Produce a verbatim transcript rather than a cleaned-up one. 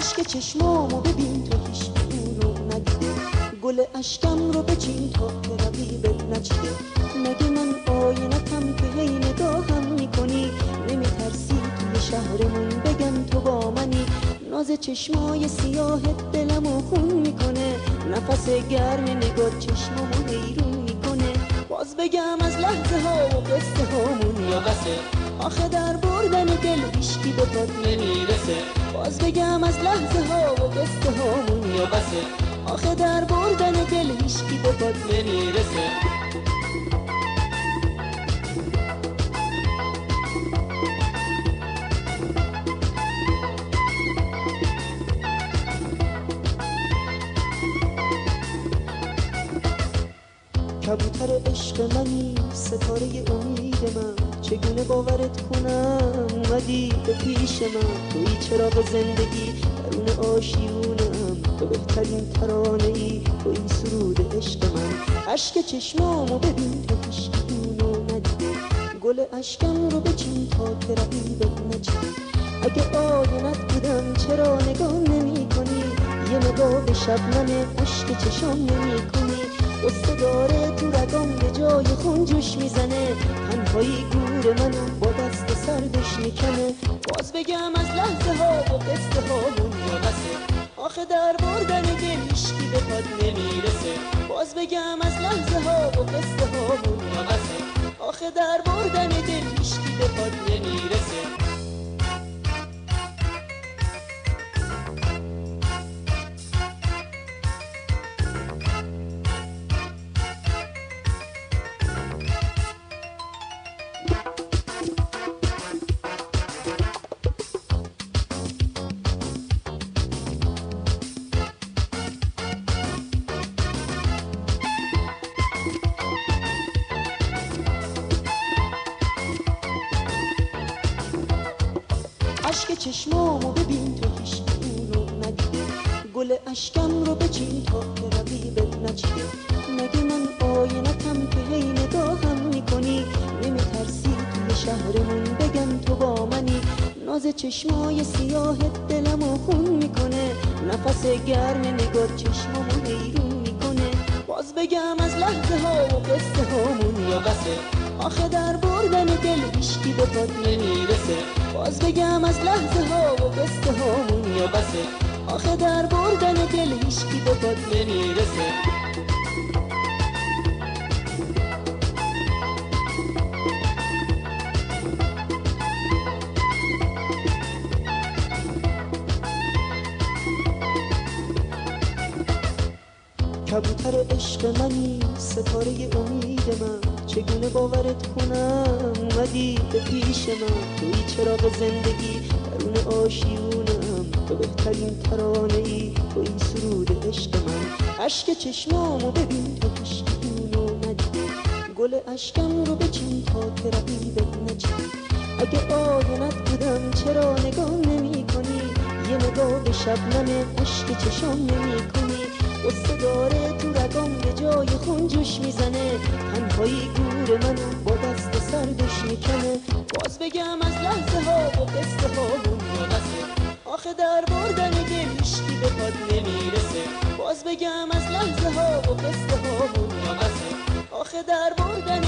اشک چشمامو ببین تو هیچ اونو ندیده، گل اشکم رو بچین تا که رقیبت نچیده. مگه من آینتم که هی نگاهم میکنی؟ نمیترسی توی شهرمون بگن تو با منی؟ ناز چشمای سیاهت دلمو خون میکنه، نفس گرم نگاه چشمامو حیرون میکنه. باز بگم از لحظه ها و قصه هامون یا بسه، آخه در بردن دل هیچکی به پات نمیرسه. باز بگم از لحظه ها و قصه هامون یا بسه، آخه در بردن دل هیچکی به پات نمیرسه. کبوتر عشق منی، ستاره امید من، چگونه باورت کنم اومدی به پیش من؟ توی چراغ زندگی درون آشیونم، تو بهترین ترانه ای، توی سرود عشق من. اشک چشمامو ببین تو هیچ اونو ندیده، گل اشکم رو بچین تا که رقیبت نچیده. اگه آینت بودم چرا نگاه نمی کنی؟ یه نگاه به شبنم اشک چشام نمی کنی؟ قصه داره تو رگام به جای خون جوش میزنه، تنهایی گور منو با دست سردش میکنه. باز بگم از لحظه ها و قصه هامون یا بسه، آخه در بردن دل هیچکی به پات نمیرسه. باز بگم از لحظه ها و قصه هامون یا بسه، آخه در بردن دل هیچکی به پات نمیرسه. اشک چشمامو ببین تو هیچ اونو ندیده، گل اشکم رو بچین تا که رقیبت نچیده. مگه من آینتم که هی نگاهم میکنی؟ نمیترسی توی شهرمون بگن تو با منی؟ ناز چشمای سیاهت دلمو خون میکنه، نفس گرم نگاه چشمامو حیرون میکنه. باز بگم از لحظه ها و قصه هامون یا بسه، آخه در بردن دل هیچکی به پات نمیرسه. باز بگم از لحظه ها و قصه هامون یا بسه، آخه در بردن دل هیچکی به پات نمیرسه. کبوتر عشق منی، ستاره امید من، چگونه باورت کنم اومدی به پیش من؟ توی چراغ زندگی درون آشیونم، تو بهترین ترانه ای، توی سرود عشق من. اشک چشمامو ببین تو هیچ اونو ندیده، گل اشکم رو بچین تا که رقیبت نچیده. اگه آینت بودم چرا نگاه نمی کنی؟ یه نگاه به شبنم اشک چشام نمی کنی؟ قصه داره تو رگام به جای خون جوش میزنه، تنهایی گور منو با دست سردش میکنه. باز بگم از لحظه ها و قصه هامون یا بسه، آخه در بردن دل هیچکی به پات نمیرسه. باز بگم از لحظه ها و قصه هامون یا بسه، آخه در بردن